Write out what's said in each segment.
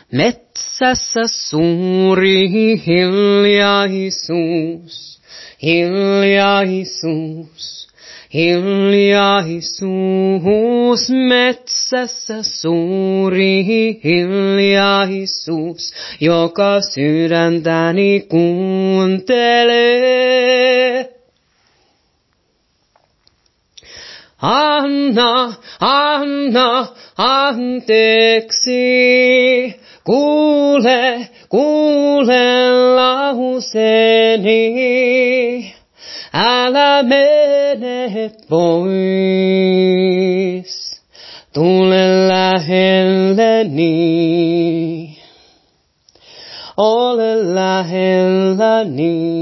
Metsässä suuri hiljaisuus, hiljaisuus, hiljaisuus. Metsässä suuri hiljaisuus, joka sydäntäni kuuntelee. Anna, anna anteeksi, kuule, kuule lauseeni, älä mene pois, tule lähelleni, ole lähelläni.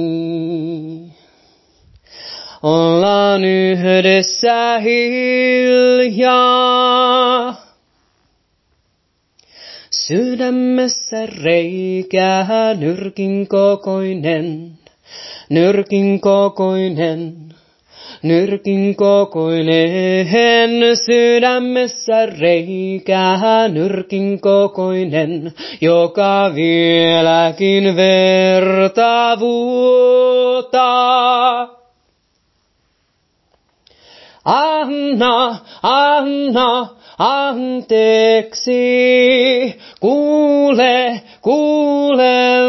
Ollaan yhdessä hiljaa. Sydämessä reikä nyrkin kokoinen, nyrkin kokoinen, nyrkin kokoinen. Sydämessä reikä nyrkin kokoinen, joka vieläkin verta vuotaa. Anna, anna anteeksi, kuule, kuule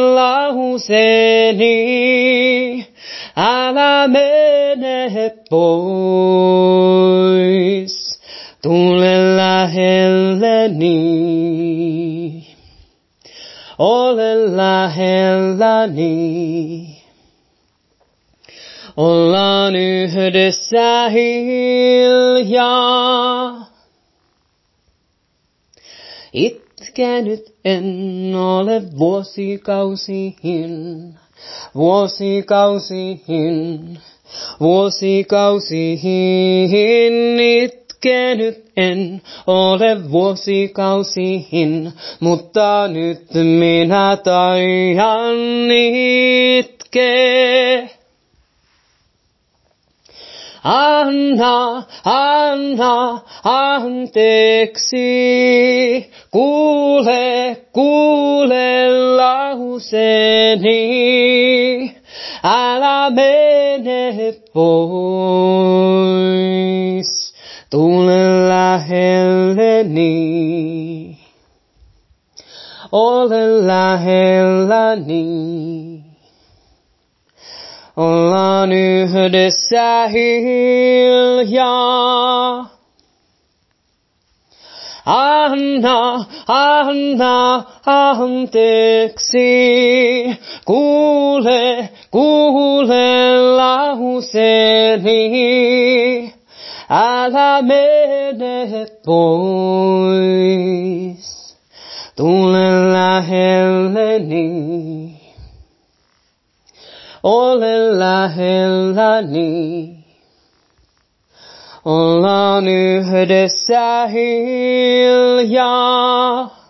lauseeni, älä mene pois, tule lähelleni, ole lähelläni. Ollaan yhdessä hiljaa. Itkenyt en ole vuosikausiin, vuosikausiin, vuosikausiin. Itkenyt en ole vuosikausiin, mutta nyt minä taian itkeä. Anna, anna anteeksi, kuule, kuule lauseeni, älä mene pois, tule lähelleni, ole lähelläni. Ollaan yhdessä hiljaa. Anna, anna anteeksi, kuule, kuule lauseeni, älä mene pois, tule lähelleni. Ole lähelläni, ollaan yhdessä hiljaa.